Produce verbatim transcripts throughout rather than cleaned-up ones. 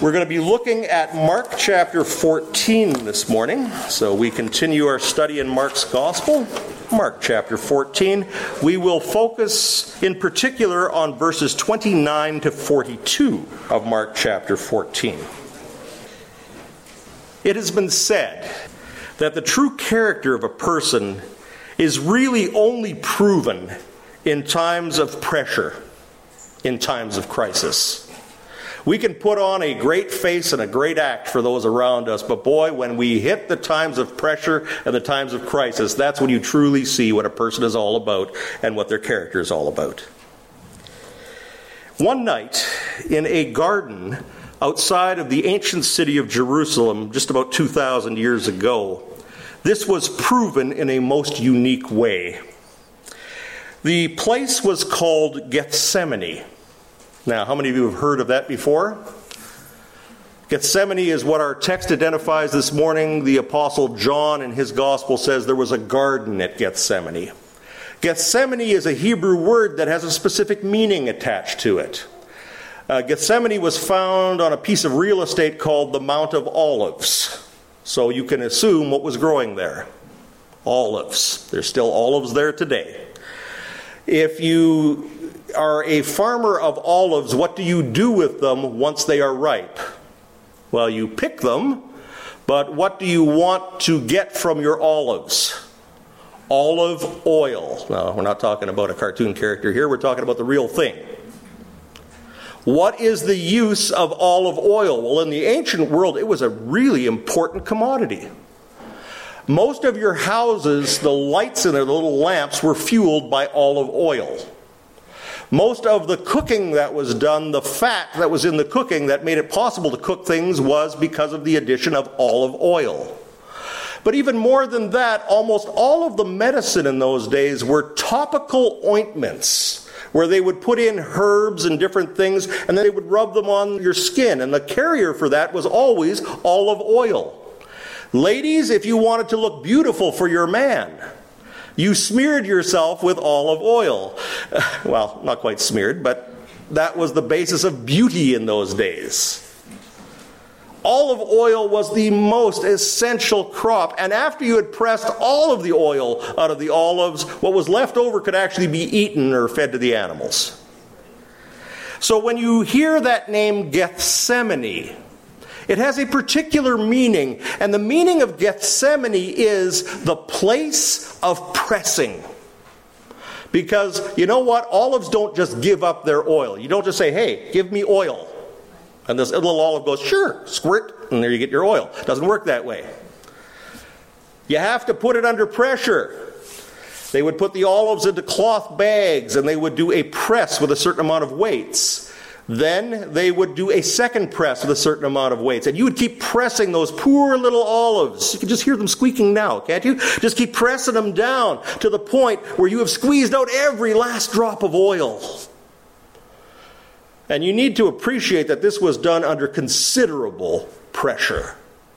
We're going to be looking at Mark chapter fourteen this morning. So we continue our study in Mark's Gospel. Mark chapter fourteen. We will focus in particular on verses twenty-nine to forty-two of Mark chapter fourteen. It has been said that the true character of a person is really only proven in times of pressure, in times of crisis. We can put on a great face and a great act for those around us, but boy, when we hit the times of pressure and the times of crisis, that's when you truly see what a person is all about and what their character is all about. One night, in a garden outside of the ancient city of Jerusalem, just about two thousand years ago, this was proven in a most unique way. The place was called Gethsemane. Now, how many of you have heard of that before? Gethsemane is what our text identifies this morning. The Apostle John in his Gospel says there was a garden at Gethsemane. Gethsemane is a Hebrew word that has a specific meaning attached to it. Uh, Gethsemane was found on a piece of real estate called the Mount of Olives. So you can assume what was growing there. Olives. There's still olives there today. If you are a farmer of olives, what do you do with them once they are ripe? Well, you pick them, but what do you want to get from your olives? Olive oil. Now, we're not talking about a cartoon character here, we're talking about the real thing. What is the use of olive oil? Well, in the ancient world, it was a really important commodity. Most of your houses, the lights in their little lamps were fueled by olive oil. Most of the cooking that was done, the fat that was in the cooking that made it possible to cook things was because of the addition of olive oil. But even more than that, almost all of the medicine in those days were topical ointments, where they would put in herbs and different things, and then they would rub them on your skin. And the carrier for that was always olive oil. Ladies, if you wanted to look beautiful for your man, you smeared yourself with olive oil. Well, not quite smeared, but that was the basis of beauty in those days. Olive oil was the most essential crop, and after you had pressed all of the oil out of the olives, what was left over could actually be eaten or fed to the animals. So when you hear that name Gethsemane, it has a particular meaning, and the meaning of Gethsemane is the place of pressing. Because, you know what? Olives don't just give up their oil. You don't just say, hey, give me oil. And this little olive goes, sure, squirt, and there you get your oil. It doesn't work that way. You have to put it under pressure. They would put the olives into cloth bags, and they would do a press with a certain amount of weights. Then they would do a second press with a certain amount of weights. And you would keep pressing those poor little olives. You can just hear them squeaking now, can't you? Just keep pressing them down to the point where you have squeezed out every last drop of oil. And you need to appreciate that this was done under considerable pressure.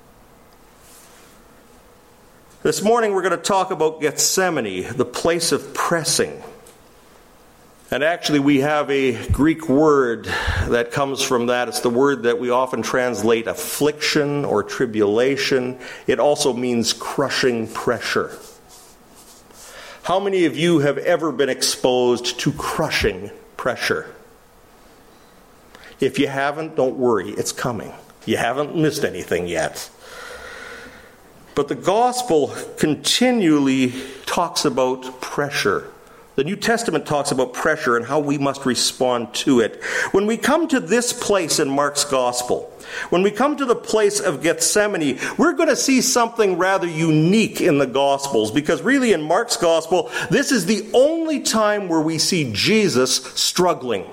This morning we're going to talk about Gethsemane, the place of pressing. And actually we have a Greek word that comes from that. It's the word that we often translate affliction or tribulation. It also means crushing pressure. How many of you have ever been exposed to crushing pressure? If you haven't, don't worry, it's coming. You haven't missed anything yet. But the gospel continually talks about pressure. The New Testament talks about pressure and how we must respond to it. When we come to this place in Mark's Gospel, when we come to the place of Gethsemane, we're going to see something rather unique in the Gospels, because really in Mark's Gospel, this is the only time where we see Jesus struggling.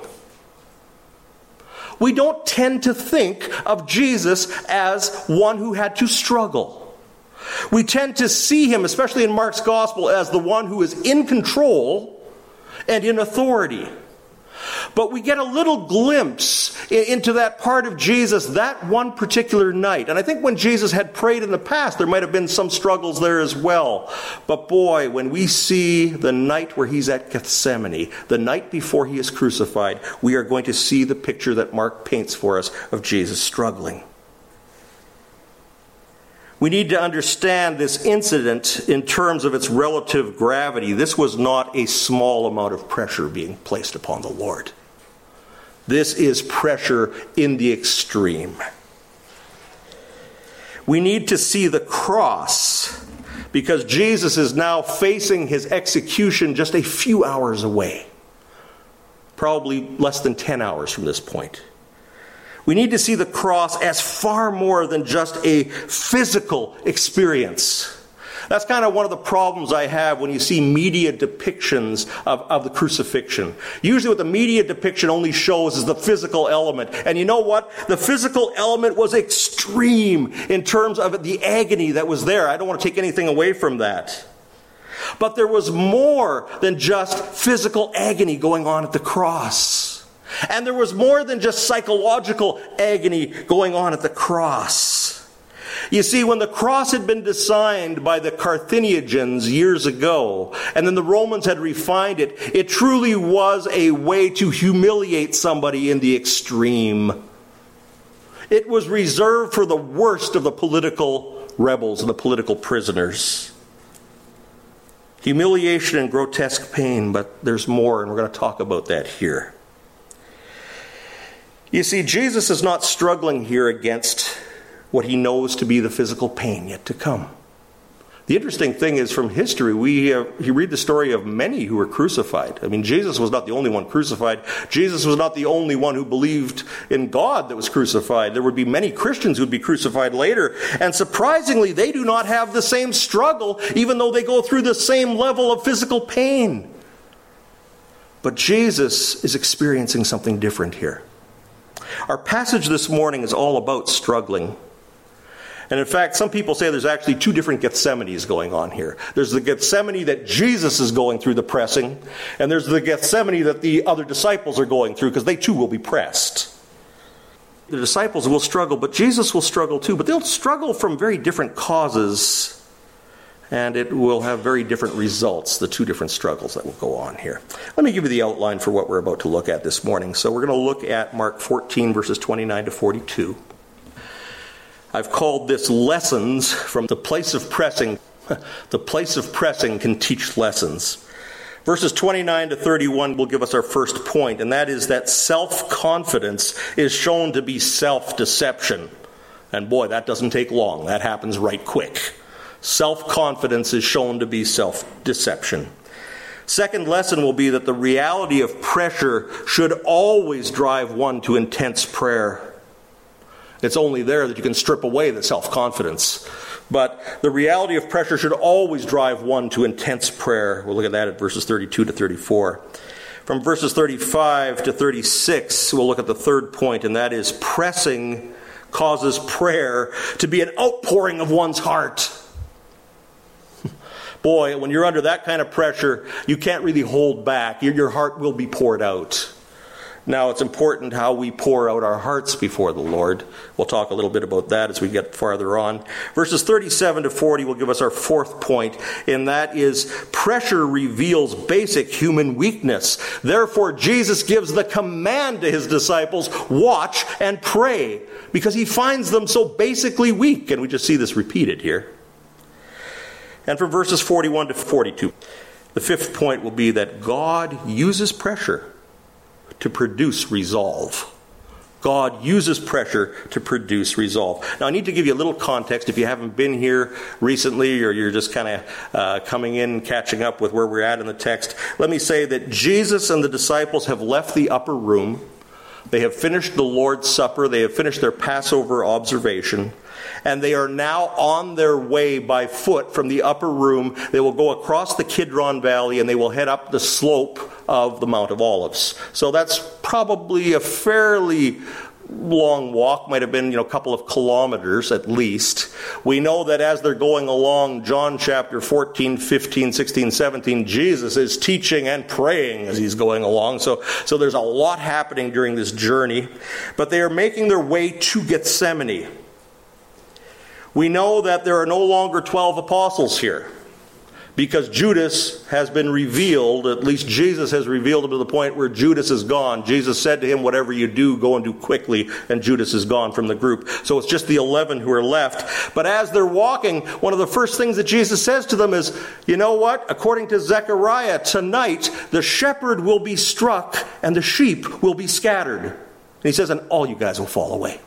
We don't tend to think of Jesus as one who had to struggle. We tend to see him, especially in Mark's Gospel, as the one who is in control and in authority. But we get a little glimpse into that part of Jesus that one particular night. And I think when Jesus had prayed in the past, there might have been some struggles there as well. But boy, when we see the night where he's at Gethsemane, the night before he is crucified, we are going to see the picture that Mark paints for us of Jesus struggling. We need to understand this incident in terms of its relative gravity. This was not a small amount of pressure being placed upon the Lord. This is pressure in the extreme. We need to see the cross because Jesus is now facing his execution just a few hours away. Probably less than ten hours from this point. We need to see the cross as far more than just a physical experience. That's kind of one of the problems I have when you see media depictions of, of the crucifixion. Usually what the media depiction only shows is the physical element. And you know what? The physical element was extreme in terms of the agony that was there. I don't want to take anything away from that. But there was more than just physical agony going on at the cross. And there was more than just psychological agony going on at the cross. You see, when the cross had been designed by the Carthaginians years ago, and then the Romans had refined it, it truly was a way to humiliate somebody in the extreme. It was reserved for the worst of the political rebels and the political prisoners. Humiliation and grotesque pain, but there's more, and we're going to talk about that here. You see, Jesus is not struggling here against what he knows to be the physical pain yet to come. The interesting thing is, from history, we have, you read the story of many who were crucified. I mean, Jesus was not the only one crucified. Jesus was not the only one who believed in God that was crucified. There would be many Christians who would be crucified later. And surprisingly, they do not have the same struggle, even though they go through the same level of physical pain. But Jesus is experiencing something different here. Our passage this morning is all about struggling. And in fact, some people say there's actually two different Gethsemanes going on here. There's the Gethsemane that Jesus is going through the pressing, and there's the Gethsemane that the other disciples are going through, because they too will be pressed. The disciples will struggle, but Jesus will struggle too. But they'll struggle from very different causes, and it will have very different results, the two different struggles that will go on here. Let me give you the outline for what we're about to look at this morning. So we're going to look at Mark fourteen, verses twenty-nine to forty-two. I've called this Lessons from the Place of Pressing. The place of pressing can teach lessons. Verses twenty-nine to thirty-one will give us our first point, and that is that self-confidence is shown to be self-deception. And boy, that doesn't take long. That happens right quick. Self-confidence is shown to be self-deception. Second lesson will be that the reality of pressure should always drive one to intense prayer. It's only there that you can strip away the self-confidence. But the reality of pressure should always drive one to intense prayer. We'll look at that at verses thirty-two to thirty-four. From verses thirty-five to thirty-six, we'll look at the third point, and that is pressing causes prayer to be an outpouring of one's heart. Boy, when you're under that kind of pressure, you can't really hold back. Your, your heart will be poured out. Now, it's important how we pour out our hearts before the Lord. We'll talk a little bit about that as we get farther on. Verses thirty-seven to forty will give us our fourth point, and that is pressure reveals basic human weakness. Therefore, Jesus gives the command to his disciples, watch and pray, because he finds them so basically weak. And we just see this repeated here. And from verses forty-one to forty-two, the fifth point will be that God uses pressure to produce resolve. God uses pressure to produce resolve. Now, I need to give you a little context if you haven't been here recently or you're just kind of uh, coming in, catching up with where we're at in the text. Let me say that Jesus and the disciples have left the upper room. They have finished the Lord's Supper. They have finished their Passover observation. And they are now on their way by foot from the upper room. They will go across the Kidron Valley and they will head up the slope of the Mount of Olives. So that's probably a fairly long walk, might have been, you know, a couple of kilometers at least. We know that as they're going along, John chapter fourteen, fifteen, sixteen, seventeen, Jesus is teaching and praying as he's going along. So, so there's a lot happening during this journey. But they are making their way to Gethsemane. We know that there are no longer twelve apostles here, because Judas has been revealed, at least Jesus has revealed him to the point where Judas is gone. Jesus said to him, whatever you do, go and do quickly, and Judas is gone from the group. So it's just the eleven who are left. But as they're walking, one of the first things that Jesus says to them is, you know what? According to Zechariah, tonight the shepherd will be struck and the sheep will be scattered. And he says, and all you guys will fall away.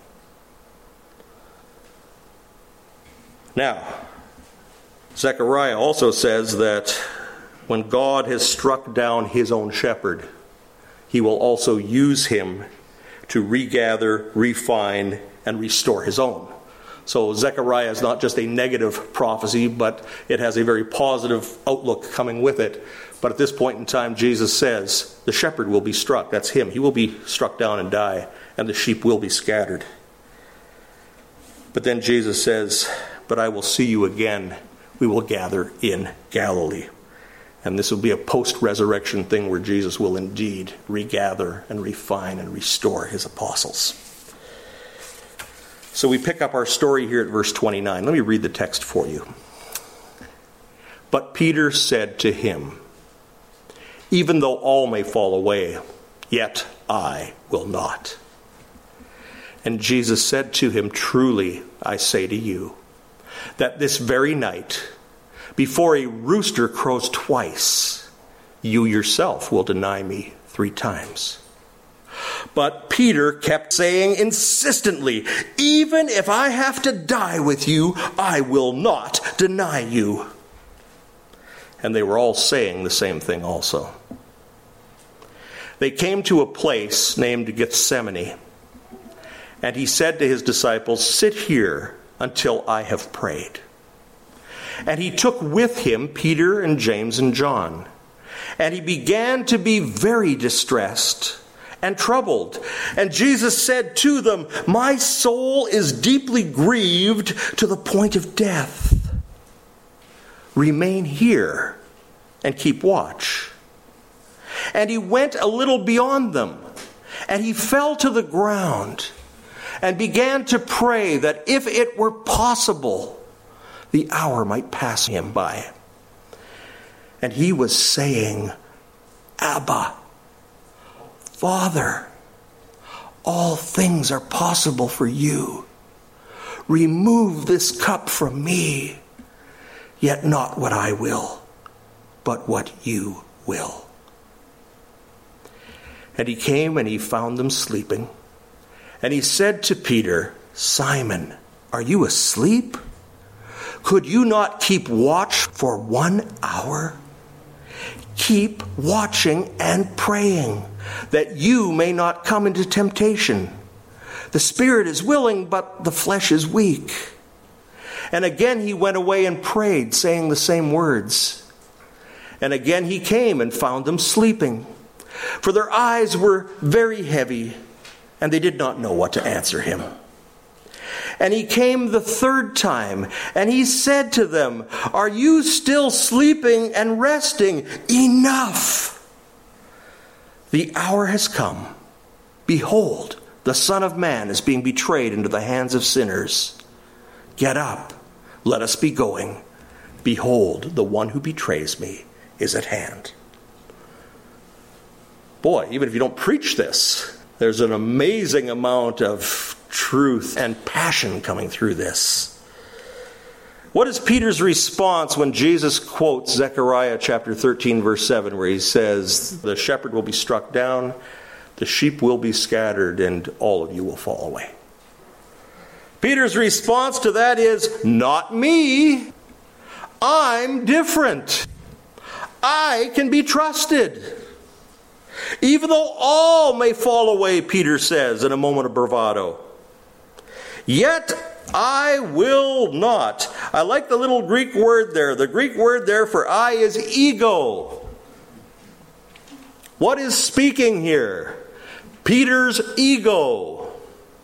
Now, Zechariah also says that when God has struck down his own shepherd, he will also use him to regather, refine, and restore his own. So Zechariah is not just a negative prophecy, but it has a very positive outlook coming with it. But at this point in time, Jesus says, the shepherd will be struck. That's him. He will be struck down and die, and the sheep will be scattered. But then Jesus says, but I will see you again. We will gather in Galilee. And this will be a post-resurrection thing where Jesus will indeed regather and refine and restore his apostles. So we pick up our story here at verse twenty-nine. Let me read the text for you. But Peter said to him, even though all may fall away, yet I will not. And Jesus said to him, truly I say to you, that this very night, before a rooster crows twice, you yourself will deny me three times. But Peter kept saying insistently, even if I have to die with you, I will not deny you. And they were all saying the same thing also. They came to a place named Gethsemane, and he said to his disciples, sit here until I have prayed. And he took with him Peter and James and John. And he began to be very distressed and troubled. And Jesus said to them, my soul is deeply grieved to the point of death. Remain here and keep watch. And he went a little beyond them, and he fell to the ground and began to pray that if it were possible, the hour might pass him by. And he was saying, Abba, Father, all things are possible for you. Remove this cup from me, yet not what I will, but what you will. And he came and he found them sleeping. And he said to Peter, Simon, are you asleep? Could you not keep watch for one hour? Keep watching and praying, that you may not come into temptation. The spirit is willing, but the flesh is weak. And again he went away and prayed, saying the same words. And again he came and found them sleeping, for their eyes were very heavy, and they did not know what to answer him. And he came the third time, and he said to them, are you still sleeping and resting? Enough! The hour has come. Behold, the Son of Man is being betrayed into the hands of sinners. Get up, let us be going. Behold, the one who betrays me is at hand. Boy, even if you don't preach this, there's an amazing amount of truth and passion coming through this. What is Peter's response when Jesus quotes Zechariah chapter thirteen, verse seven, where he says, the shepherd will be struck down, the sheep will be scattered, and all of you will fall away? Peter's response to that is, not me. I'm different. I can be trusted. Even though all may fall away, Peter says in a moment of bravado, yet I will not. I like the little Greek word there. The Greek word there for I is ego. What is speaking here? Peter's ego.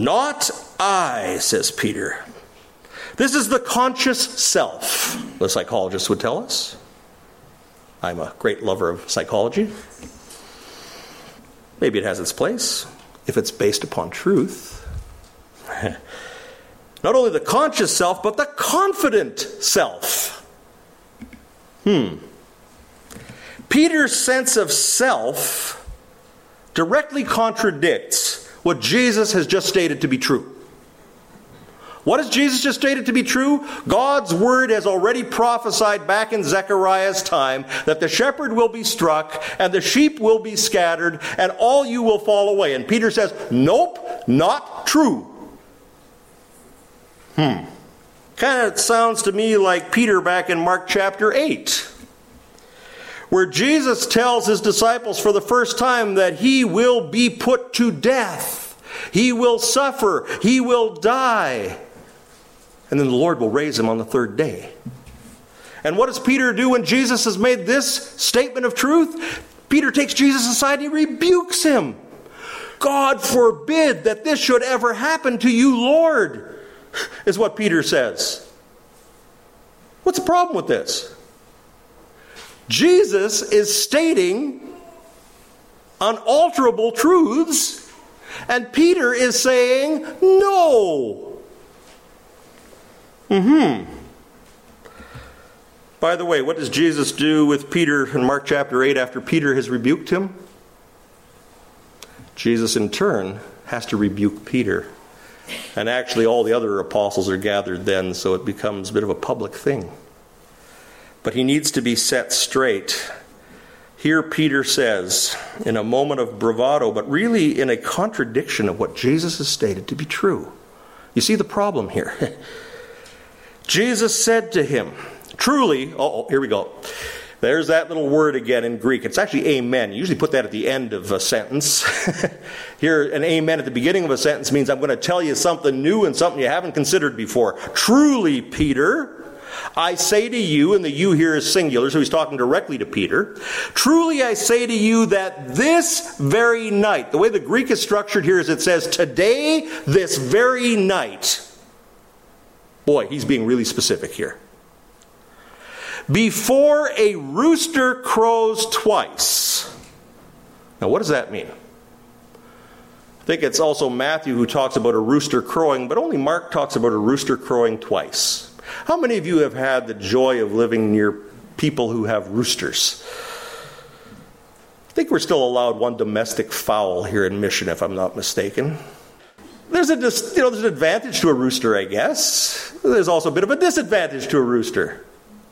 Not I, says Peter. This is the conscious self, the psychologists would tell us. I'm a great lover of psychology. Maybe it has its place if it's based upon truth. Not only the conscious self, but the confident self. Hmm. Peter's sense of self directly contradicts what Jesus has just stated to be true. What has Jesus just stated to be true? God's word has already prophesied back in Zechariah's time that the shepherd will be struck and the sheep will be scattered and all you will fall away. And Peter says, nope, not true. Hmm. Kind of sounds to me like Peter back in Mark chapter eight, where Jesus tells his disciples for the first time that he will be put to death. He will suffer. He will die. And then the Lord will raise him on the third day. And what does Peter do when Jesus has made this statement of truth? Peter takes Jesus aside and he rebukes him. God forbid that this should ever happen to you, Lord, is what Peter says. What's the problem with this? Jesus is stating unalterable truths, and Peter is saying no. Mm-hmm. By the way, what does Jesus do with Peter in Mark chapter eight after Peter has rebuked him? Jesus in turn has to rebuke Peter. And actually all the other apostles are gathered then, so it becomes a bit of a public thing. But he needs to be set straight. Here Peter says, in a moment of bravado, but really in a contradiction of what Jesus has stated to be true. You see the problem here. Jesus said to him, truly, oh, here we go. There's that little word again in Greek. It's actually amen. You usually put that at the end of a sentence. Here, an amen at the beginning of a sentence means I'm going to tell you something new and something you haven't considered before. Truly, Peter, I say to you, and the you here is singular, so he's talking directly to Peter. Truly, I say to you that this very night, the way the Greek is structured here is it says, today, this very night. Boy, he's being really specific here. Before a rooster crows twice. Now, what does that mean? I think it's also Matthew who talks about a rooster crowing, but only Mark talks about a rooster crowing twice. How many of you have had the joy of living near people who have roosters? I think we're still allowed one domestic fowl here in Mission, if I'm not mistaken. There's a, you know, there's an advantage to a rooster, I guess. There's also a bit of a disadvantage to a rooster.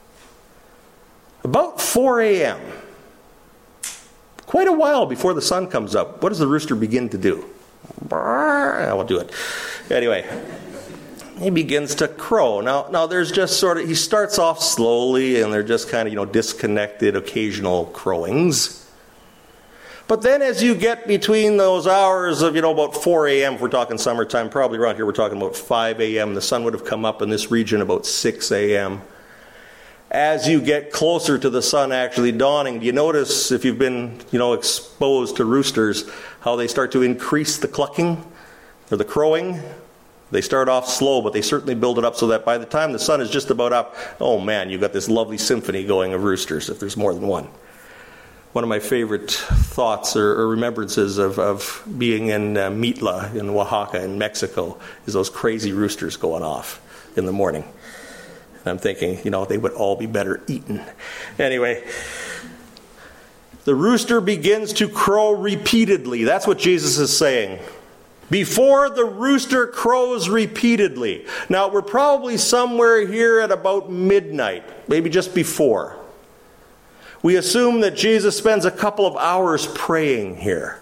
About four a.m., quite a while before the sun comes up, what does the rooster begin to do? I won't do it. Anyway, he begins to crow. Now, now there's just sort of, he starts off slowly, and they're just kind of, you know, disconnected, occasional crowings. But then as you get between those hours of, you know, about four a.m., if we're talking summertime, probably around here we're talking about five a.m., the sun would have come up in this region about six a.m., as you get closer to the sun actually dawning, do you notice, if you've been, you know, exposed to roosters, how they start to increase the clucking or the crowing? They start off slow, but they certainly build it up so that by the time the sun is just about up, oh man, you've got this lovely symphony going of roosters, if there's more than one. One of my favorite thoughts or, or remembrances of, of being in uh, Mitla in Oaxaca in Mexico is those crazy roosters going off in the morning. And I'm thinking, you know, they would all be better eaten. Anyway, the rooster begins to crow repeatedly. That's what Jesus is saying. Before the rooster crows repeatedly. Now, we're probably somewhere here at about midnight, maybe just before. We assume that Jesus spends a couple of hours praying here.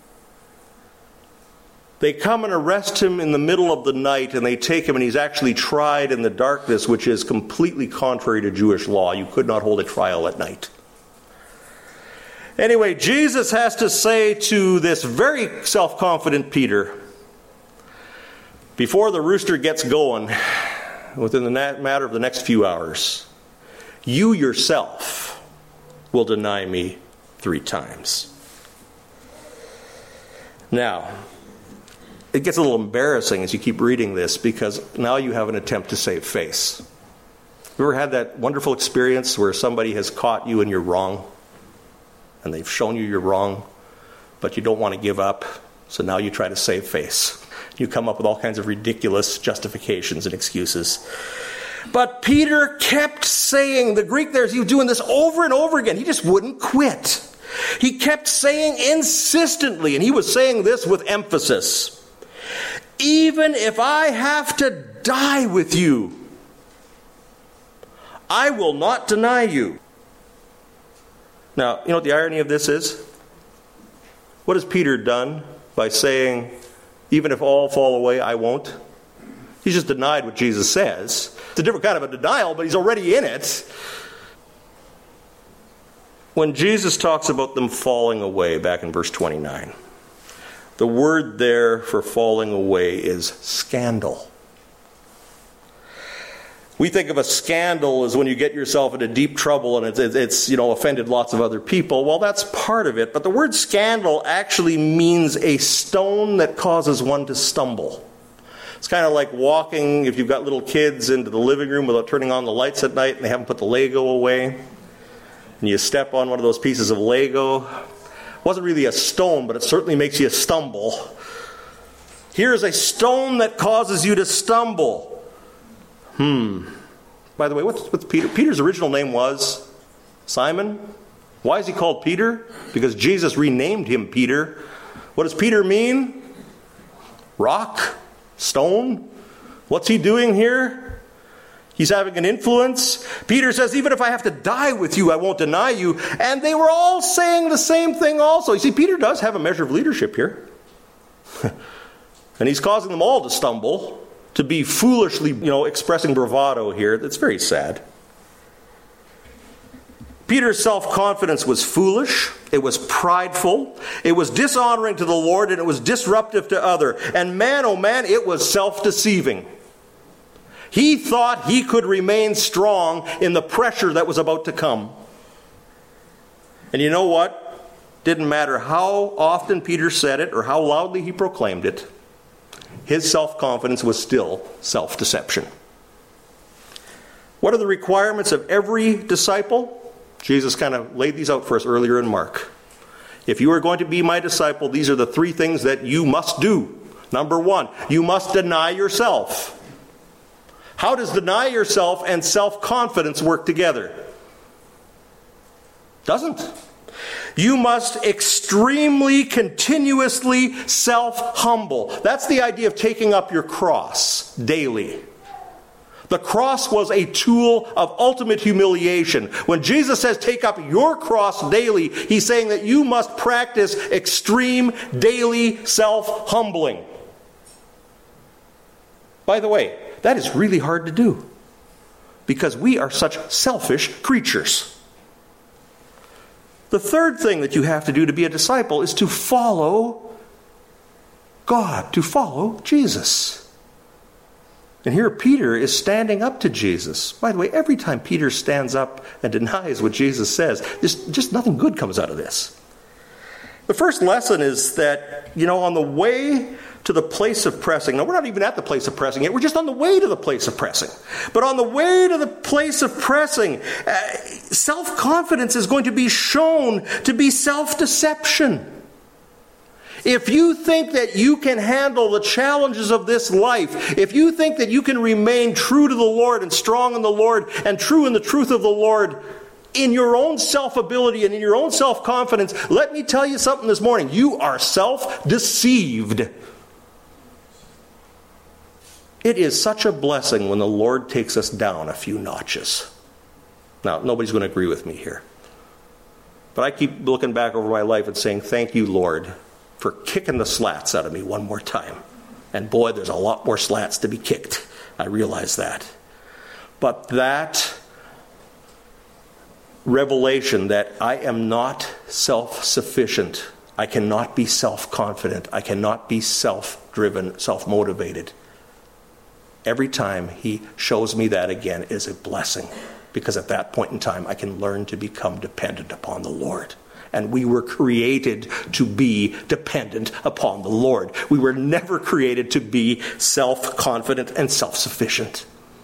They come and arrest him in the middle of the night, and they take him, and he's actually tried in the darkness, which is completely contrary to Jewish law. You could not hold a trial at night. Anyway, Jesus has to say to this very self-confident Peter, before the rooster gets going, within the matter of the next few hours, you yourself will deny me three times. Now, it gets a little embarrassing as you keep reading this, because now you have an attempt to save face. You ever had that wonderful experience where somebody has caught you and you're wrong? And they've shown you you're wrong, but you don't want to give up, so now you try to save face. You come up with all kinds of ridiculous justifications and excuses. But Peter kept saying, the Greek there, he was doing this over and over again. He just wouldn't quit. He kept saying insistently, and he was saying this with emphasis, even if I have to die with you, I will not deny you. Now, you know what the irony of this is? What has Peter done by saying, even if all fall away, I won't? He's just denied what Jesus says. It's a different kind of a denial, but he's already in it. When Jesus talks about them falling away, back in verse twenty-nine, the word there for falling away is scandal. We think of a scandal as when you get yourself into deep trouble and it's, it's, you know, offended lots of other people. Well, that's part of it. But the word scandal actually means a stone that causes one to stumble. It's kind of like walking, if you've got little kids, into the living room without turning on the lights at night and they haven't put the Lego away. And you step on one of those pieces of Lego. It wasn't really a stone, but it certainly makes you stumble. Here's a stone that causes you to stumble. Hmm. By the way, what's, what's Peter? Peter's original name was Simon. Why is he called Peter? Because Jesus renamed him Peter. What does Peter mean? Rock? Stone? What's he doing here? He's having an influence. Peter says, even if I have to die with you, I won't deny you. And they were all saying the same thing also. You see, Peter does have a measure of leadership here. And he's causing them all to stumble, to be foolishly, you know, expressing bravado here. That's very sad. Peter's self-confidence was foolish, it was prideful, it was dishonoring to the Lord, and it was disruptive to other. And man, oh man, it was self-deceiving. He thought he could remain strong in the pressure that was about to come. And you know what? Didn't matter how often Peter said it or how loudly he proclaimed it, his self-confidence was still self-deception. What are the requirements of every disciple? Jesus kind of laid these out for us earlier in Mark. If you are going to be my disciple, these are the three things that you must do. Number one, you must deny yourself. How does deny yourself and self-confidence work together? Doesn't. You must extremely, continuously self-humble. That's the idea of taking up your cross daily. The cross was a tool of ultimate humiliation. When Jesus says take up your cross daily, he's saying that you must practice extreme daily self-humbling. By the way, that is really hard to do because we are such selfish creatures. The third thing that you have to do to be a disciple is to follow God, to follow Jesus. And here Peter is standing up to Jesus. By the way, every time Peter stands up and denies what Jesus says, just, just nothing good comes out of this. The first lesson is that, you know, on the way to the place of pressing, now we're not even at the place of pressing yet, we're just on the way to the place of pressing. But on the way to the place of pressing, uh, self-confidence is going to be shown to be self-deception. If you think that you can handle the challenges of this life, if you think that you can remain true to the Lord and strong in the Lord and true in the truth of the Lord in your own self-ability and in your own self-confidence, let me tell you something this morning. You are self-deceived. It is such a blessing when the Lord takes us down a few notches. Now, nobody's going to agree with me here. But I keep looking back over my life and saying, thank you, Lord, for kicking the slats out of me one more time. And boy, there's a lot more slats to be kicked. I realize that. But that revelation that I am not self-sufficient, I cannot be self-confident, I cannot be self-driven, self-motivated, every time he shows me that again is a blessing. Because at that point in time, I can learn to become dependent upon the Lord. And we were created to be dependent upon the Lord. We were never created to be self-confident and self-sufficient.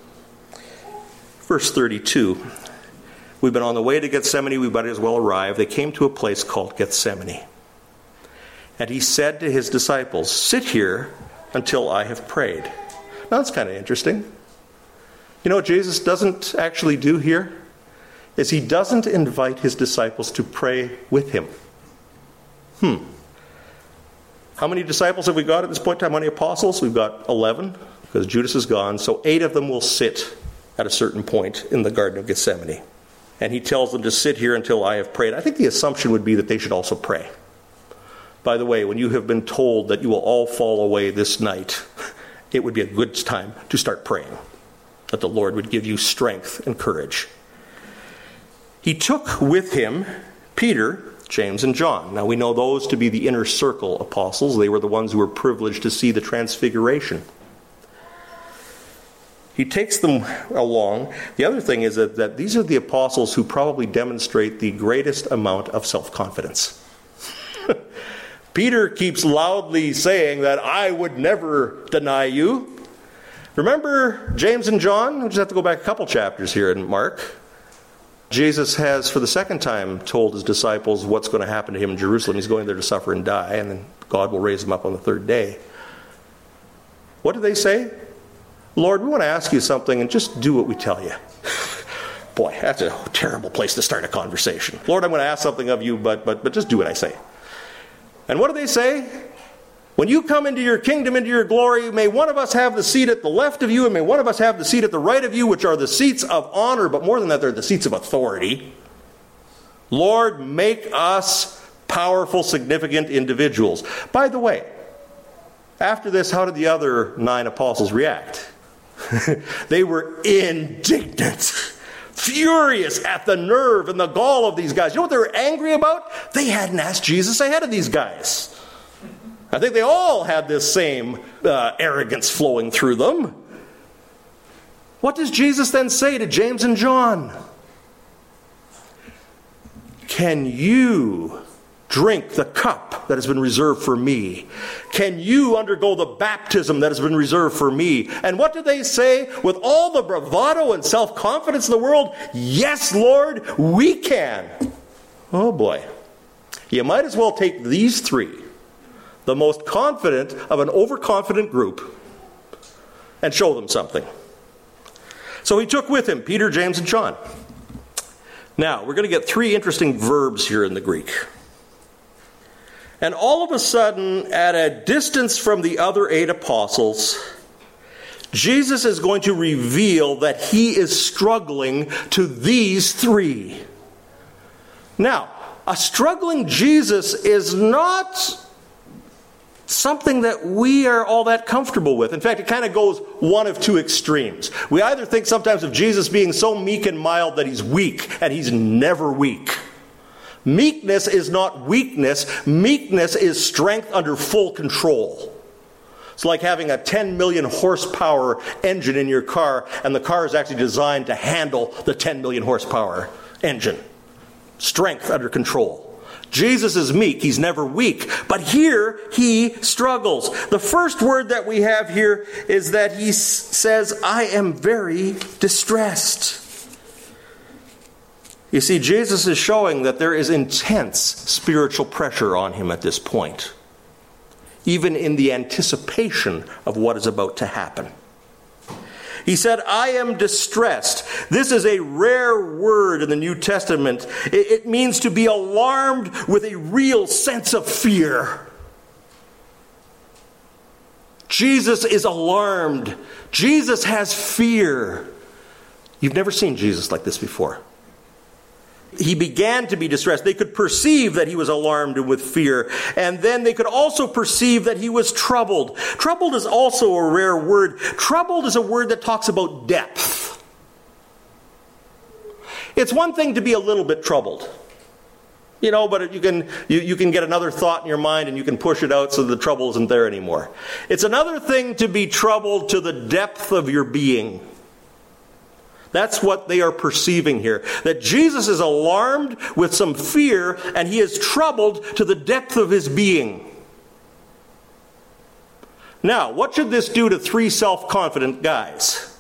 Verse thirty-two. We've been on the way to Gethsemane. We might as well arrive. They came to a place called Gethsemane. And he said to his disciples, sit here until I have prayed. Now that's kind of interesting. You know what Jesus doesn't actually do here? Is he doesn't invite his disciples to pray with him. Hmm. How many disciples have we got at this point in time? How many apostles? We've got eleven, because Judas is gone. So eight of them will sit at a certain point in the Garden of Gethsemane. And he tells them to sit here until I have prayed. I think the assumption would be that they should also pray. By the way, when you have been told that you will all fall away this night, it would be a good time to start praying, that the Lord would give you strength and courage. He took with him Peter, James, and John. Now we know those to be the inner circle apostles. They were the ones who were privileged to see the transfiguration. He takes them along. The other thing is that, that these are the apostles who probably demonstrate the greatest amount of self-confidence. Peter keeps loudly saying that I would never deny you. Remember James and John? We just have to go back a couple chapters here in Mark. Jesus has, for the second time, told his disciples what's going to happen to him in Jerusalem. He's going there to suffer and die, and then God will raise him up on the third day. What do they say? Lord, we want to ask you something, and just do what we tell you. Boy, that's a terrible place to start a conversation. Lord, I'm going to ask something of you, but but but just do what I say. And what do they say? When you come into your kingdom, into your glory, may one of us have the seat at the left of you, and may one of us have the seat at the right of you, which are the seats of honor, but more than that, they're the seats of authority. Lord, make us powerful, significant individuals. By the way, after this, how did the other nine apostles react? They were indignant, furious at the nerve and the gall of these guys. You know what they were angry about? They hadn't asked Jesus ahead of these guys. I think they all had this same uh, arrogance flowing through them. What does Jesus then say to James and John? Can you drink the cup that has been reserved for me? Can you undergo the baptism that has been reserved for me? And what do they say with all the bravado and self-confidence in the world? Yes, Lord, we can. Oh boy. You might as well take these three, the most confident of an overconfident group, and show them something. So he took with him Peter, James, and John. Now, we're going to get three interesting verbs here in the Greek. And all of a sudden, at a distance from the other eight apostles, Jesus is going to reveal that he is struggling to these three. Now, a struggling Jesus is not something that we are all that comfortable with. In fact, it kind of goes one of two extremes. We either think sometimes of Jesus being so meek and mild that he's weak, and he's never weak. Meekness is not weakness. Meekness is strength under full control. It's like having a ten million horsepower engine in your car, and the car is actually designed to handle the ten million horsepower engine. Strength under control. Jesus is meek. He's never weak. But here, he struggles. The first word that we have here is that he s- says, I am very distressed. You see, Jesus is showing that there is intense spiritual pressure on him at this point, even in the anticipation of what is about to happen. He said, I am distressed. This is a rare word in the New Testament. It, it means to be alarmed with a real sense of fear. Jesus is alarmed. Jesus has fear. You've never seen Jesus like this before. He began to be distressed. They could perceive that he was alarmed and with fear. And then they could also perceive that he was troubled. Troubled is also a rare word. Troubled is a word that talks about depth. It's one thing to be a little bit troubled. You know, but you can you, you can get another thought in your mind and you can push it out so the trouble isn't there anymore. It's another thing to be troubled to the depth of your being. That's what they are perceiving here. That Jesus is alarmed with some fear, and he is troubled to the depth of his being. Now, what should this do to three self-confident guys?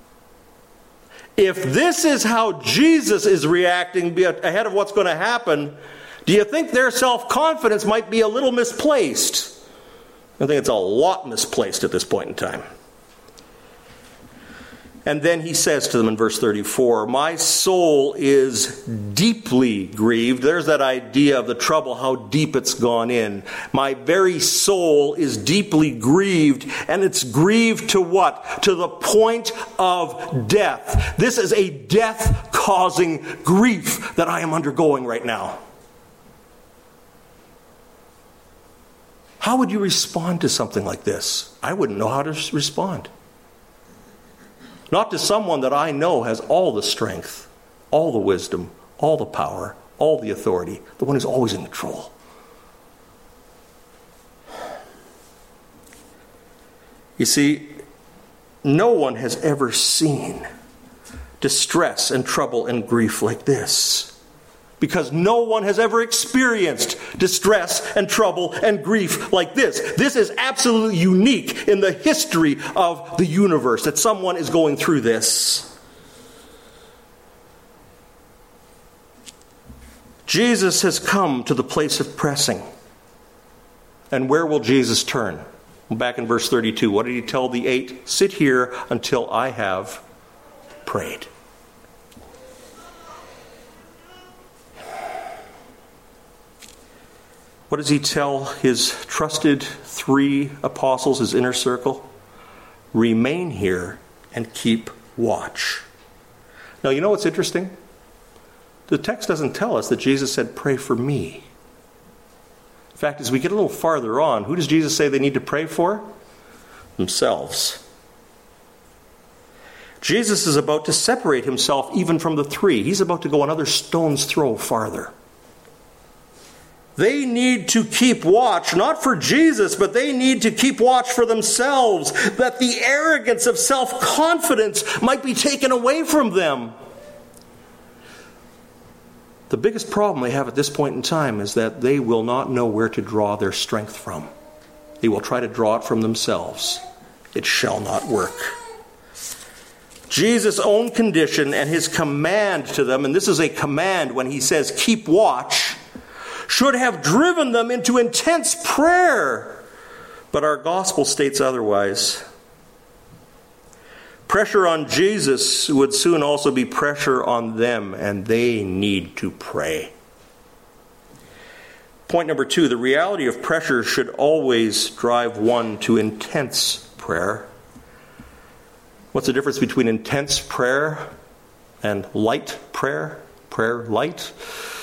If this is how Jesus is reacting ahead of what's going to happen, do you think their self-confidence might be a little misplaced? I think it's a lot misplaced at this point in time. And then he says to them in verse thirty-four, my soul is deeply grieved. There's that idea of the trouble, how deep it's gone in. My very soul is deeply grieved, and it's grieved to what? To the point of death. This is a death-causing grief that I am undergoing right now. How would you respond to something like this? I wouldn't know how to respond. Not to someone that I know has all the strength, all the wisdom, all the power, all the authority, the one who's always in control. You see, no one has ever seen distress and trouble and grief like this. Because no one has ever experienced distress and trouble and grief like this. This is absolutely unique in the history of the universe, that someone is going through this. Jesus has come to the place of pressing. And where will Jesus turn? Back in verse thirty-two, what did he tell the eight? Sit here until I have prayed. What does he tell his trusted three apostles, his inner circle? Remain here and keep watch. Now, you know what's interesting? The text doesn't tell us that Jesus said, pray for me. In fact, as we get a little farther on, who does Jesus say they need to pray for? Themselves. Jesus is about to separate himself even from the three. He's about to go another stone's throw farther. They need to keep watch, not for Jesus, but they need to keep watch for themselves, that the arrogance of self-confidence might be taken away from them. The biggest problem they have at this point in time is that they will not know where to draw their strength from. They will try to draw it from themselves. It shall not work. Jesus' own condition and his command to them, and this is a command when he says, keep watch, should have driven them into intense prayer. But our gospel states otherwise. Pressure on Jesus would soon also be pressure on them, and they need to pray. Point number two, the reality of pressure should always drive one to intense prayer. What's the difference between intense prayer and light prayer? Prayer light?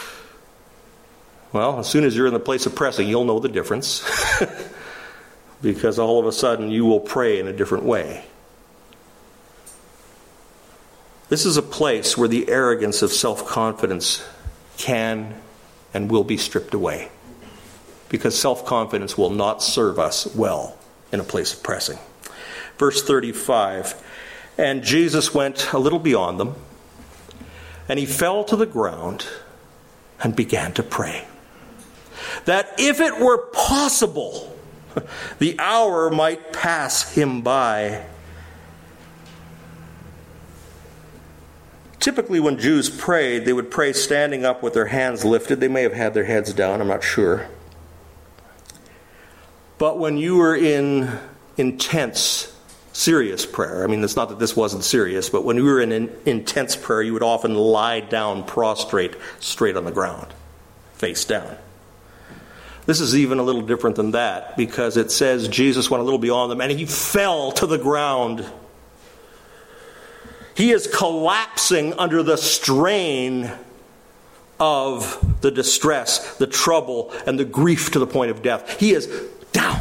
Well, as soon as you're in the place of pressing, you'll know the difference. Because all of a sudden you will pray in a different way. This is a place where the arrogance of self-confidence can and will be stripped away. Because self-confidence will not serve us well in a place of pressing. Verse thirty-five, and Jesus went a little beyond them, and he fell to the ground and began to pray, that if it were possible, the hour might pass him by. Typically when Jews prayed, they would pray standing up with their hands lifted. They may have had their heads down, I'm not sure. But when you were in intense, serious prayer, I mean, it's not that this wasn't serious, but when you were in an intense prayer, you would often lie down prostrate, straight on the ground, face down. This is even a little different than that, because it says Jesus went a little beyond them, and he fell to the ground. He is collapsing under the strain of the distress, the trouble, and the grief to the point of death. He is down.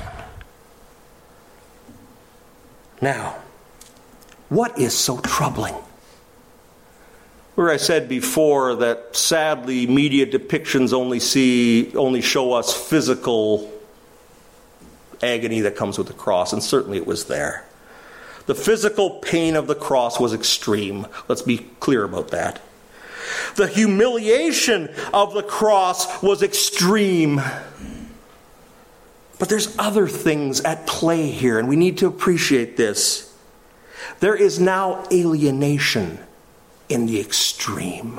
Now, what is so troubling? Where I said before that sadly media depictions only see, only show us physical agony that comes with the cross, and certainly it was there. The physical pain of the cross was extreme. Let's be clear about that. The humiliation of the cross was extreme. But there's other things at play here, and we need to appreciate this. There is now alienation in the extreme.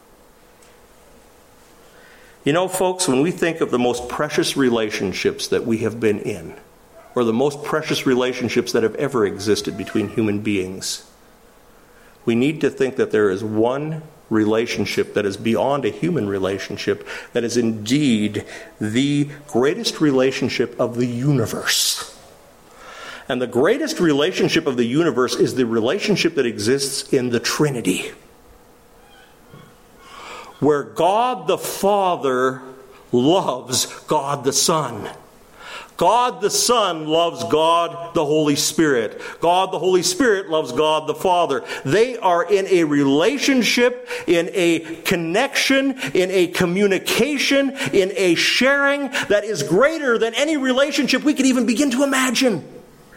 You know, folks, when we think of the most precious relationships that we have been in, or the most precious relationships that have ever existed between human beings, we need to think that there is one relationship that is beyond a human relationship, that is indeed the greatest relationship of the universe. And the greatest relationship of the universe is the relationship that exists in the Trinity, where God the Father loves God the Son. God the Son loves God the Holy Spirit. God the Holy Spirit loves God the Father. They are in a relationship, in a connection, in a communication, in a sharing that is greater than any relationship we could even begin to imagine.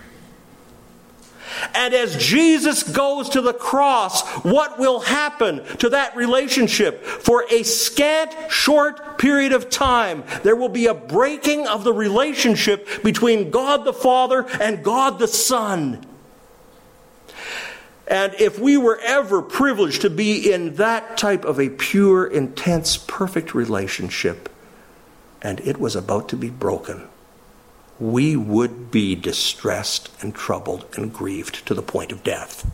And as Jesus goes to the cross, what will happen to that relationship? For a scant, short period of time, there will be a breaking of the relationship between God the Father and God the Son. And if we were ever privileged to be in that type of a pure, intense, perfect relationship, and it was about to be broken, we would be distressed and troubled and grieved to the point of death.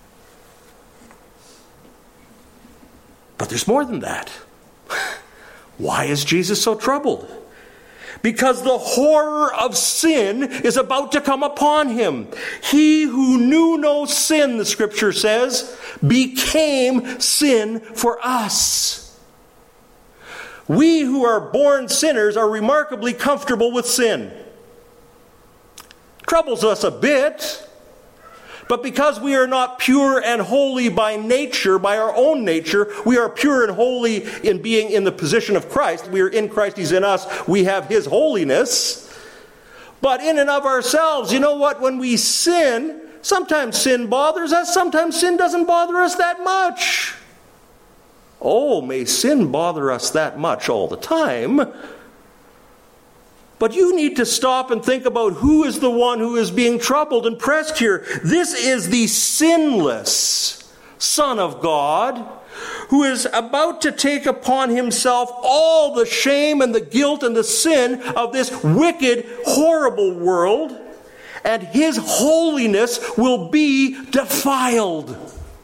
But there's more than that. Why is Jesus so troubled? Because the horror of sin is about to come upon him. He who knew no sin, the scripture says, became sin for us. We who are born sinners are remarkably comfortable with sin. Troubles us a bit, but because we are not pure and holy by nature, by our own nature, we are pure and holy in being in the position of Christ. We are in Christ, he's in us, we have his holiness. But in and of ourselves, you know what, when we sin, sometimes sin bothers us, sometimes sin doesn't bother us that much. Oh, may sin bother us that much all the time. But you need to stop and think about who is the one who is being troubled and pressed here. This is the sinless Son of God who is about to take upon himself all the shame and the guilt and the sin of this wicked, horrible world, and his holiness will be defiled.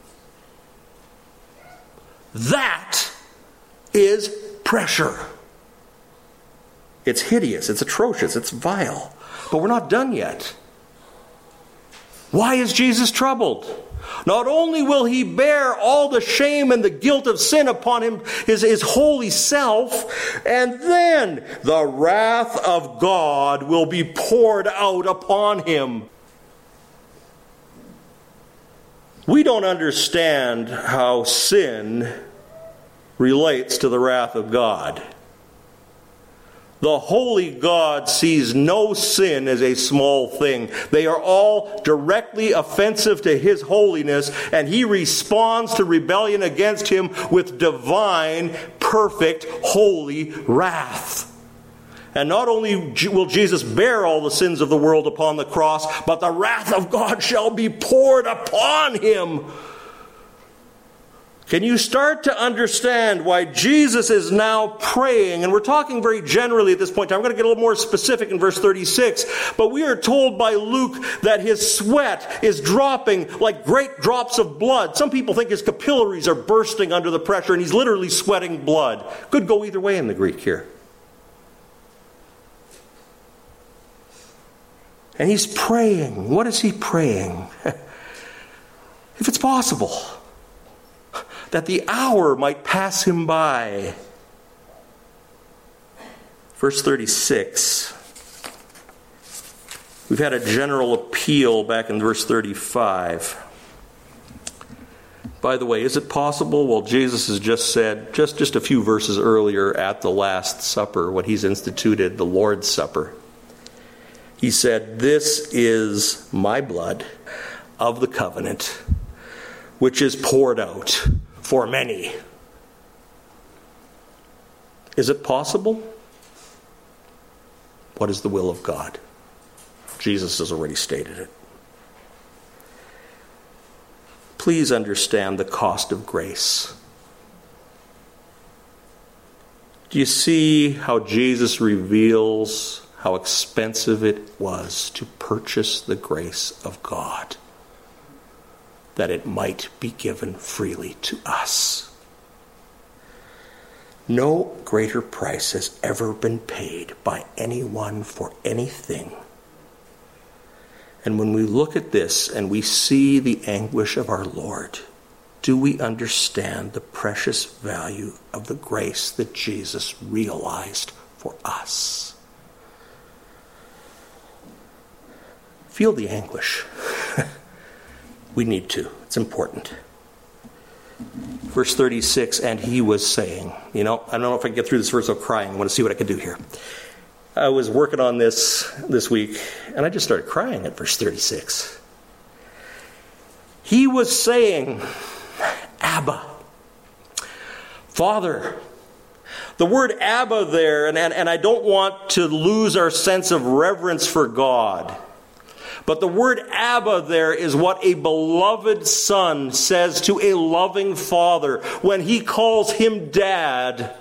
That is pressure. It's hideous, it's atrocious, it's vile. But we're not done yet. Why is Jesus troubled? Not only will he bear all the shame and the guilt of sin upon him, his, his holy self, and then the wrath of God will be poured out upon him. We don't understand how sin relates to the wrath of God. The holy God sees no sin as a small thing. They are all directly offensive to his holiness, and he responds to rebellion against him with divine, perfect, holy wrath. And not only will Jesus bear all the sins of the world upon the cross, but the wrath of God shall be poured upon him. Can you start to understand why Jesus is now praying? And we're talking very generally at this point. I'm going to get a little more specific in verse thirty-six. But we are told by Luke that his sweat is dropping like great drops of blood. Some people think his capillaries are bursting under the pressure, and he's literally sweating blood. Could go either way in the Greek here. And he's praying. What is he praying? If it's possible, that the hour might pass him by. Verse thirty-six. We've had a general appeal back in verse thirty-five. By the way, is it possible, well, Jesus has just said, just, just a few verses earlier at the Last Supper, when he's instituted the Lord's Supper, he said, "This is my blood of the covenant, which is poured out for many. Is it possible? What is the will of God? Jesus has already stated it. Please understand the cost of grace. Do you see how Jesus reveals how expensive it was to purchase the grace of God, that it might be given freely to us? No greater price has ever been paid by anyone for anything. And when we look at this and we see the anguish of our Lord, do we understand the precious value of the grace that Jesus realized for us? Feel the anguish. We need to. It's important. Verse thirty-six, and he was saying, you know, I don't know if I can get through this verse without crying. I want to see what I can do here. I was working on this this week, and I just started crying at verse thirty-six. He was saying, Abba, Father. The word Abba there, and, and, and I don't want to lose our sense of reverence for God, but the word Abba there is what a beloved son says to a loving father when he calls him dad.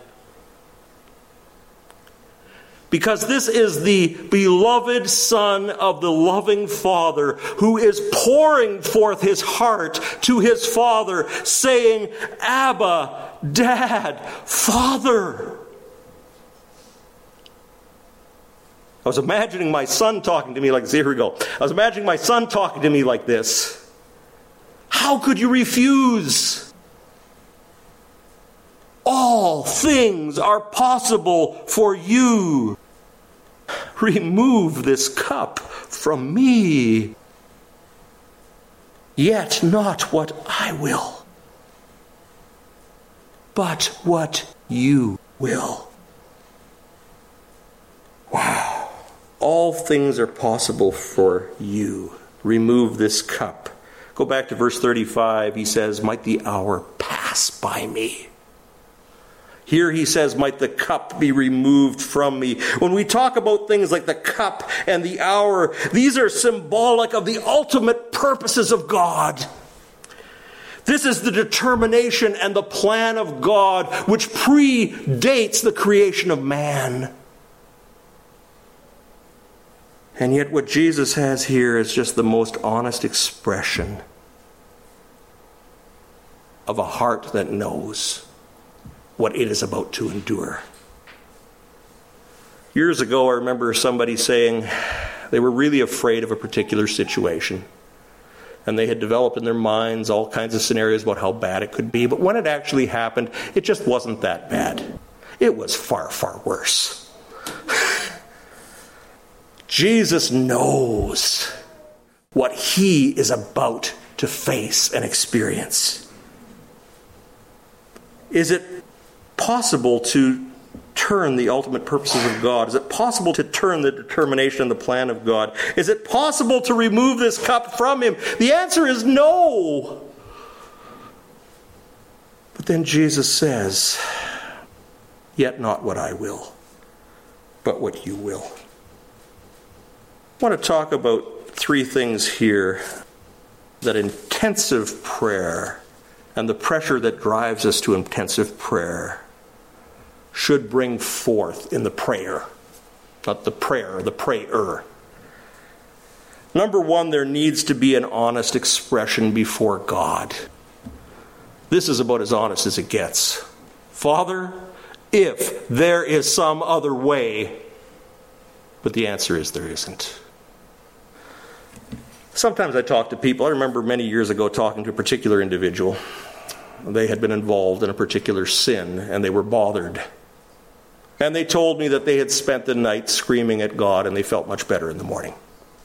Because this is the beloved son of the loving father who is pouring forth his heart to his father, saying, Abba, Dad, Father. I was imagining my son talking to me like this. Here we go. I was imagining my son talking to me like this. How could you refuse? All things are possible for you. Remove this cup from me. Yet not what I will, but what you will. Wow. All things are possible for you. Remove this cup. Go back to verse thirty-five. He says, might the hour pass by me. Here he says, might the cup be removed from me. When we talk about things like the cup and the hour, these are symbolic of the ultimate purposes of God. This is the determination and the plan of God which predates the creation of man. And yet what Jesus has here is just the most honest expression of a heart that knows what it is about to endure. Years ago, I remember somebody saying they were really afraid of a particular situation. And they had developed in their minds all kinds of scenarios about how bad it could be. But when it actually happened, it just wasn't that bad. It was far, far worse. Jesus knows what he is about to face and experience. Is it possible to turn the ultimate purposes of God? Is it possible to turn the determination and the plan of God? Is it possible to remove this cup from him? The answer is no. But then Jesus says, yet not what I will, but what you will. I want to talk about three things here that intensive prayer and the pressure that drives us to intensive prayer should bring forth in the prayer. Not the prayer, the prayer. Number one, there needs to be an honest expression before God. This is about as honest as it gets. Father, if there is some other way, but the answer is there isn't. Sometimes I talk to people. I remember many years ago talking to a particular individual. They had been involved in a particular sin, and they were bothered. And they told me that they had spent the night screaming at God, and they felt much better in the morning.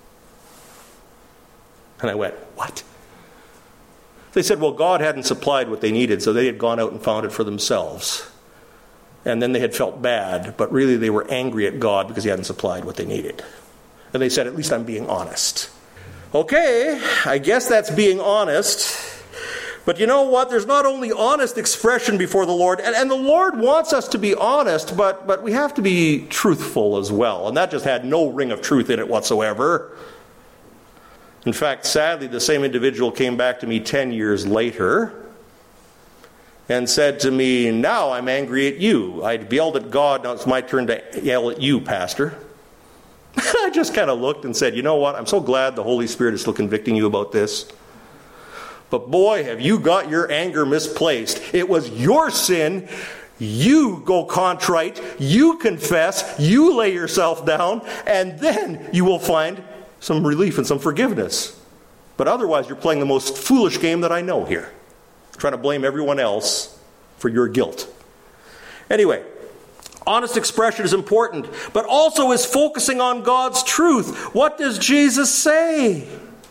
And I went, what? They said, well, God hadn't supplied what they needed, so they had gone out and found it for themselves. And then they had felt bad, but really they were angry at God because he hadn't supplied what they needed. And they said, at least I'm being honest. Okay, I guess that's being honest. But you know what? There's not only honest expression before the Lord, and, and the Lord wants us to be honest, but, but we have to be truthful as well. And that just had no ring of truth in it whatsoever. In fact, sadly, the same individual came back to me ten years later and said to me, now I'm angry at you. I'd yelled at God, now it's my turn to yell at you, Pastor. I just kind of looked and said, you know what? I'm so glad the Holy Spirit is still convicting you about this. But boy, have you got your anger misplaced. It was your sin. You go contrite. You confess. You lay yourself down. And then you will find some relief and some forgiveness. But otherwise, you're playing the most foolish game that I know here. Trying to blame everyone else for your guilt. Anyway, honest expression is important, but also is focusing on God's truth. What does Jesus say?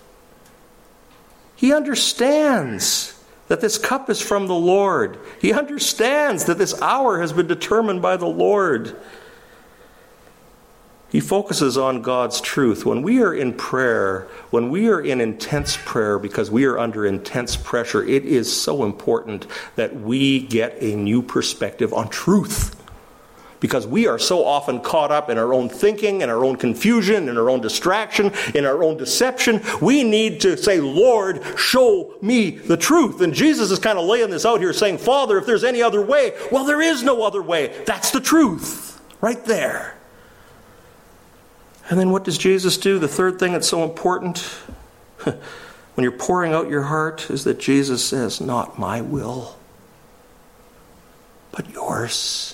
He understands that this cup is from the Lord. He understands that this hour has been determined by the Lord. He focuses on God's truth. When we are in prayer, when we are in intense prayer because we are under intense pressure, it is so important that we get a new perspective on truth. Because we are so often caught up in our own thinking, in our own confusion, in our own distraction, in our own deception. We need to say, Lord, show me the truth. And Jesus is kind of laying this out here saying, Father, if there's any other way, well, there is no other way. That's the truth. Right there. And then what does Jesus do? The third thing that's so important when you're pouring out your heart is that Jesus says, not my will, but yours.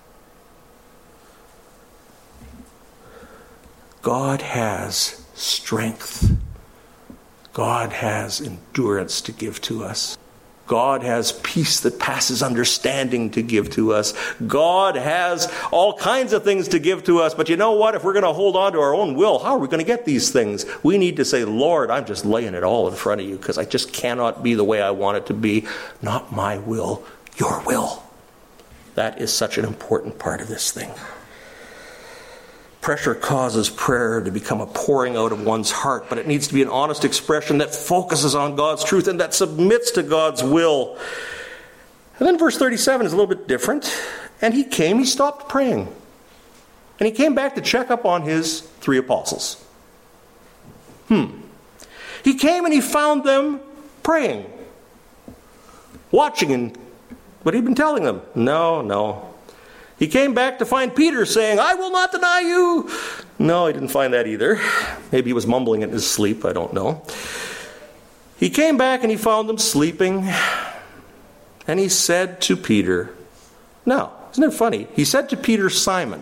God has strength. God has endurance to give to us. God has peace that passes understanding to give to us. God has all kinds of things to give to us. But you know what? If we're going to hold on to our own will, how are we going to get these things? We need to say, Lord, I'm just laying it all in front of you because I just cannot be the way I want it to be. Not my will, your will. That is such an important part of this thing. Pressure causes prayer to become a pouring out of one's heart, but it needs to be an honest expression that focuses on God's truth and that submits to God's will. And then verse thirty-seven is a little bit different. And he came, he stopped praying. And he came back to check up on his three apostles. Hmm. He came and he found them praying. Watching and what he'd been telling them. No, no. He came back to find Peter saying, I will not deny you. No, he didn't find that either. Maybe he was mumbling in his sleep. I don't know. He came back and he found them sleeping. And he said to Peter, now, isn't it funny? He said to Peter, Simon.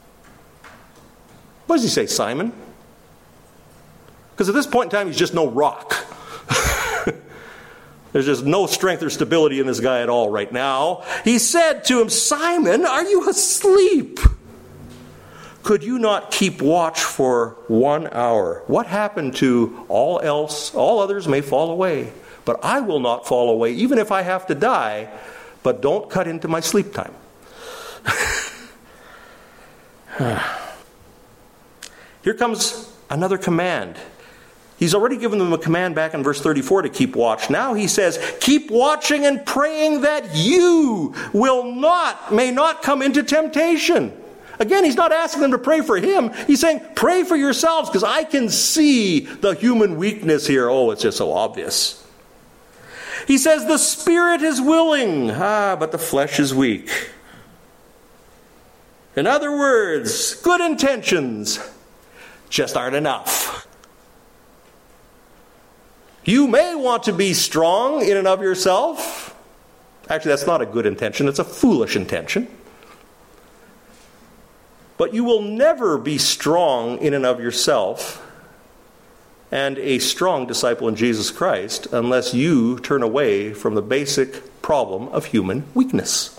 What does he say, Simon? Because at this point in time, he's just no rock. There's just no strength or stability in this guy at all right now. He said to him, Simon, are you asleep? Could you not keep watch for one hour? What happened to all else? All others may fall away, but I will not fall away, even if I have to die. But don't cut into my sleep time. Here comes another command. He's already given them a command back in verse thirty-four to keep watch. Now he says, keep watching and praying that you will not, may not come into temptation. Again, he's not asking them to pray for him. He's saying, pray for yourselves, because I can see the human weakness here. Oh, it's just so obvious. He says, the spirit is willing, ah, but the flesh is weak. In other words, good intentions just aren't enough. You may want to be strong in and of yourself. Actually, that's not a good intention. It's a foolish intention. But you will never be strong in and of yourself and a strong disciple in Jesus Christ unless you turn away from the basic problem of human weakness.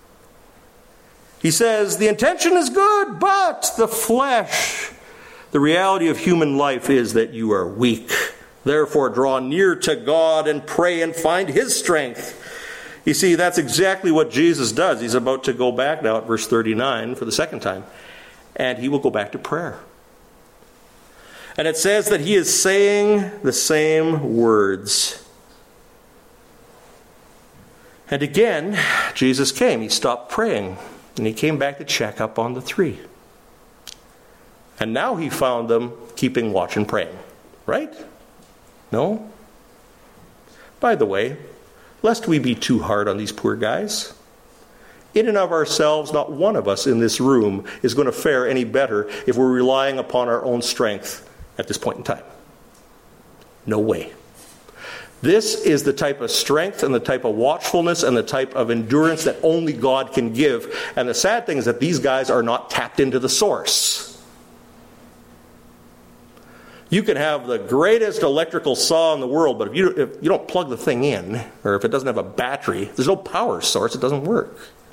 He says, the intention is good, but the flesh, the reality of human life is that you are weak. Therefore, draw near to God and pray and find his strength. You see, that's exactly what Jesus does. He's about to go back now at verse thirty-nine for the second time. And he will go back to prayer. And it says that he is saying the same words. And again, Jesus came. He stopped praying. And he came back to check up on the three. And now he found them keeping watch and praying. Right? No? By the way, lest we be too hard on these poor guys, in and of ourselves, not one of us in this room is going to fare any better if we're relying upon our own strength at this point in time. No way. This is the type of strength and the type of watchfulness and the type of endurance that only God can give. And the sad thing is that these guys are not tapped into the source. You can have the greatest electrical saw in the world, but if you, if you don't plug the thing in, or if it doesn't have a battery, there's no power source, it doesn't work.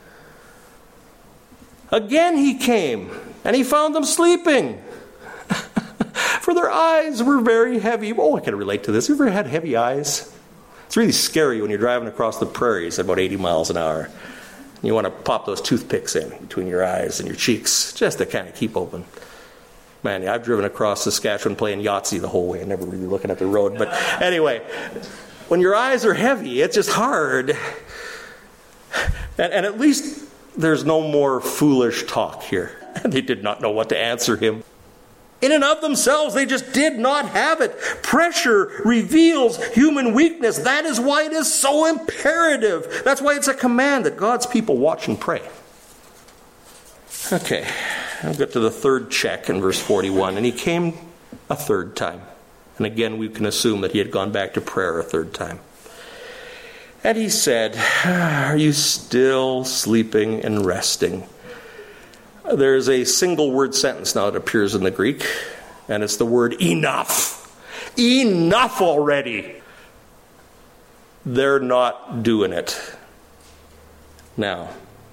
Again he came, and he found them sleeping. For their eyes were very heavy. Oh, I can relate to this. You ever had heavy eyes? It's really scary when you're driving across the prairies at about eighty miles an hour. You want to pop those toothpicks in between your eyes and your cheeks just to kind of keep open. Man, yeah, I've driven across Saskatchewan playing Yahtzee the whole way and never really looking at the road. But anyway, when your eyes are heavy, it's just hard. And, and at least there's no more foolish talk here. And they did not know what to answer him. In and of themselves, they just did not have it. Pressure reveals human weakness. That is why it is so imperative. That's why it's a command that God's people watch and pray. Okay, I'll get to the third check in verse forty-one. And he came a third time. And again, we can assume that he had gone back to prayer a third time. And he said, "Are you still sleeping and resting?" There's a single word sentence now that appears in the Greek, and it's the word enough. Enough already. They're not doing it. Now,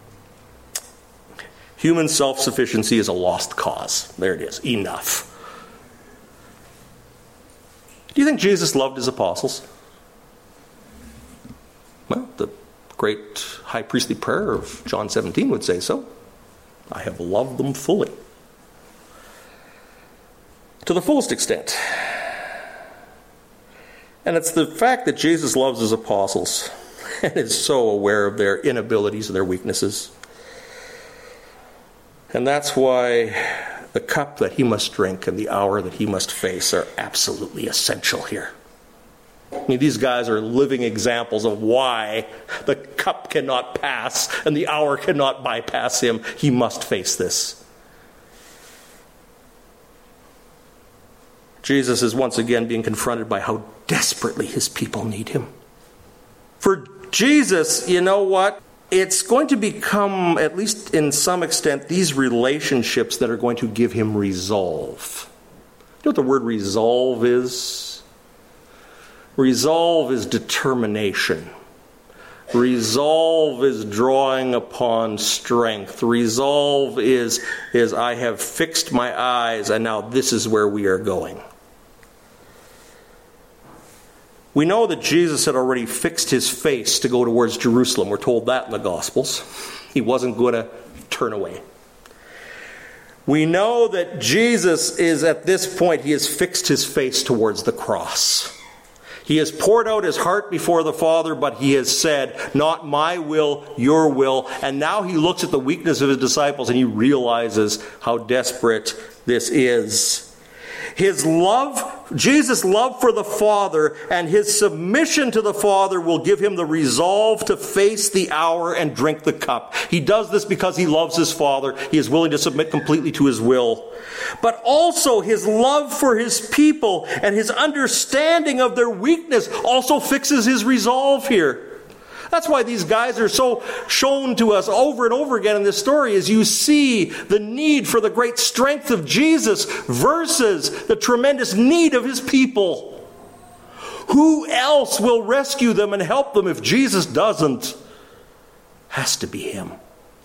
human self-sufficiency is a lost cause. There it is. Enough. Do you think Jesus loved his apostles? Well, the great high priestly prayer of John seventeen would say so. I have loved them fully. To the fullest extent. And it's the fact that Jesus loves his apostles and is so aware of their inabilities and their weaknesses. And that's why the cup that he must drink and the hour that he must face are absolutely essential here. I mean, these guys are living examples of why the cup cannot pass and the hour cannot bypass him. He must face this. Jesus is once again being confronted by how desperately his people need him. For Jesus, you know what? It's going to become, at least in some extent, these relationships that are going to give him resolve. You know what the word resolve is? Resolve is determination. Resolve is drawing upon strength. Resolve is, is I have fixed my eyes and now this is where we are going. We know that Jesus had already fixed his face to go towards Jerusalem. We're told that in the Gospels. He wasn't going to turn away. We know that Jesus is at this point, he has fixed his face towards the cross. He has poured out his heart before the Father, but he has said, not my will, your will. And now he looks at the weakness of his disciples and he realizes how desperate this is. His love, Jesus' love for the Father and his submission to the Father will give him the resolve to face the hour and drink the cup. He does this because he loves his Father. He is willing to submit completely to his will. But also his love for his people and his understanding of their weakness also fixes his resolve here. That's why these guys are so shown to us over and over again in this story, as you see the need for the great strength of Jesus versus the tremendous need of his people. Who else will rescue them and help them if Jesus doesn't? Has to be him.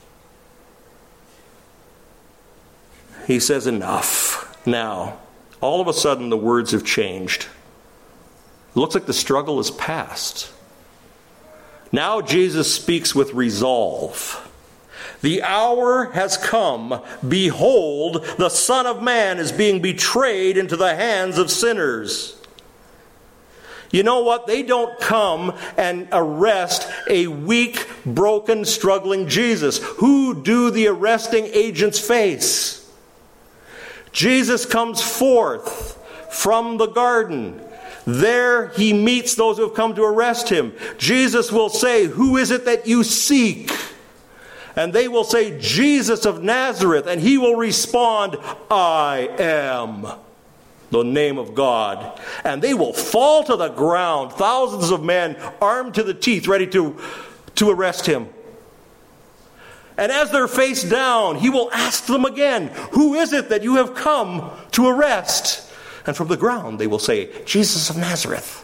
He says enough. Now, all of a sudden the words have changed. It looks like the struggle is past. Now Jesus speaks with resolve. The hour has come. Behold, the Son of Man is being betrayed into the hands of sinners. You know what? They don't come and arrest a weak, broken, struggling Jesus. Who do the arresting agents face? Jesus comes forth from the garden. There he meets those who have come to arrest him. Jesus will say, "Who is it that you seek?" And they will say, "Jesus of Nazareth." And he will respond, "I am the name of God." And they will fall to the ground, thousands of men armed to the teeth, ready to, to arrest him. And as they're face down, he will ask them again, "Who is it that you have come to arrest?" And from the ground they will say, "Jesus of Nazareth."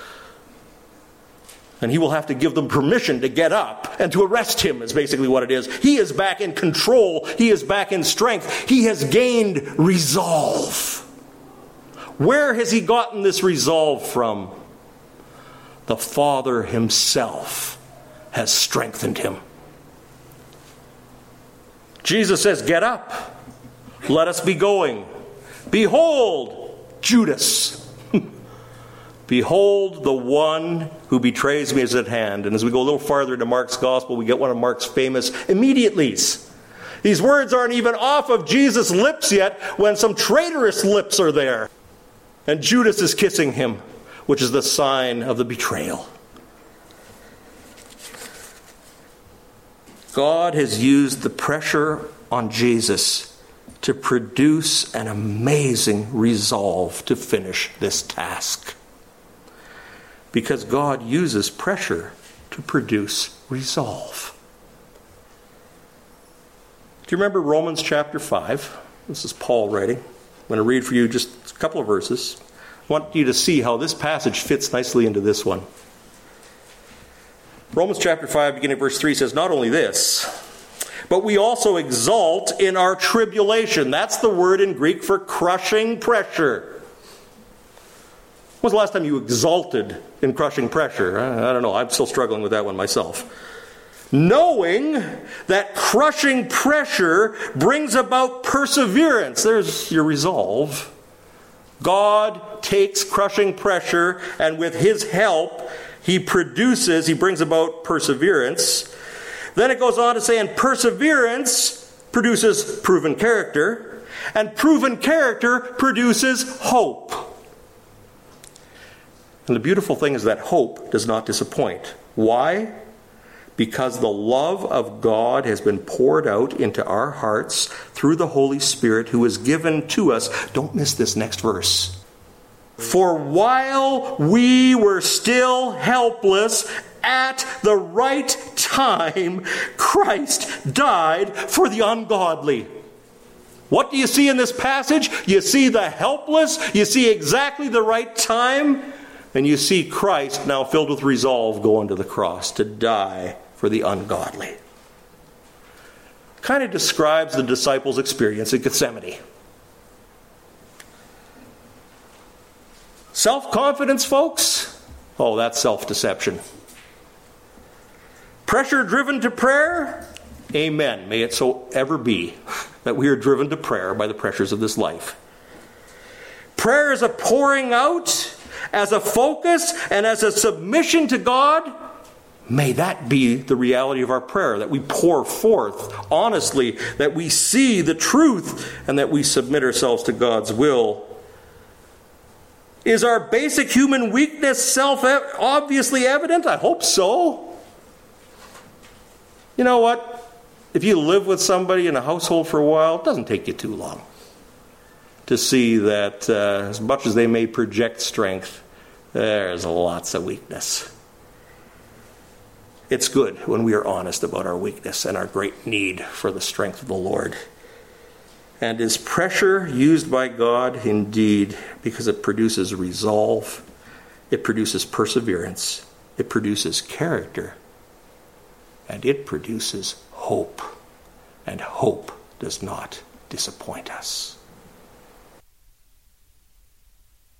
And he will have to give them permission to get up and to arrest him, is basically what it is. He is back in control. He is back in strength. He has gained resolve. Where has he gotten this resolve from? The Father himself has strengthened him. Jesus says, "Get up. Let us be going. Behold, Judas. Behold, the one who betrays me is at hand." And as we go a little farther into Mark's gospel, we get one of Mark's famous immediatelys. These words aren't even off of Jesus' lips yet when some traitorous lips are there. And Judas is kissing him, which is the sign of the betrayal. God has used the pressure on Jesus to produce an amazing resolve to finish this task. Because God uses pressure to produce resolve. Do you remember Romans chapter five? This is Paul writing. I'm going to read for you just a couple of verses. I want you to see how this passage fits nicely into this one. Romans chapter five, beginning at verse three, says, "Not only this, but we also exult in our tribulation." That's the word in Greek for crushing pressure. When was the last time you exulted in crushing pressure? I don't know. I'm still struggling with that one myself. "Knowing that crushing pressure brings about perseverance." There's your resolve. God takes crushing pressure, and with his help, he produces, he brings about perseverance. Then it goes on to say, and perseverance produces proven character, and proven character produces hope. And the beautiful thing is that hope does not disappoint. Why? Because the love of God has been poured out into our hearts through the Holy Spirit who is given to us. Don't miss this next verse. "For while we were still helpless, at the right time, Christ died for the ungodly." What do you see in this passage? You see the helpless, you see exactly the right time, and you see Christ, now filled with resolve, going to the cross to die for the ungodly. Kind of describes the disciples' experience in Gethsemane. Self-confidence, folks? Oh, that's self-deception. Pressure driven to prayer? Amen. May it so ever be that we are driven to prayer by the pressures of this life. Prayer is a pouring out, as a focus, and as a submission to God. May that be the reality of our prayer, that we pour forth honestly, that we see the truth, and that we submit ourselves to God's will. Is our basic human weakness self-obviously evident? I hope so. You know what? If you live with somebody in a household for a while, it doesn't take you too long to see that uh, as much as they may project strength, there's lots of weakness. It's good when we are honest about our weakness and our great need for the strength of the Lord. And is pressure used by God? Indeed, because it produces resolve, it produces perseverance, it produces character, and it produces hope. And hope does not disappoint us.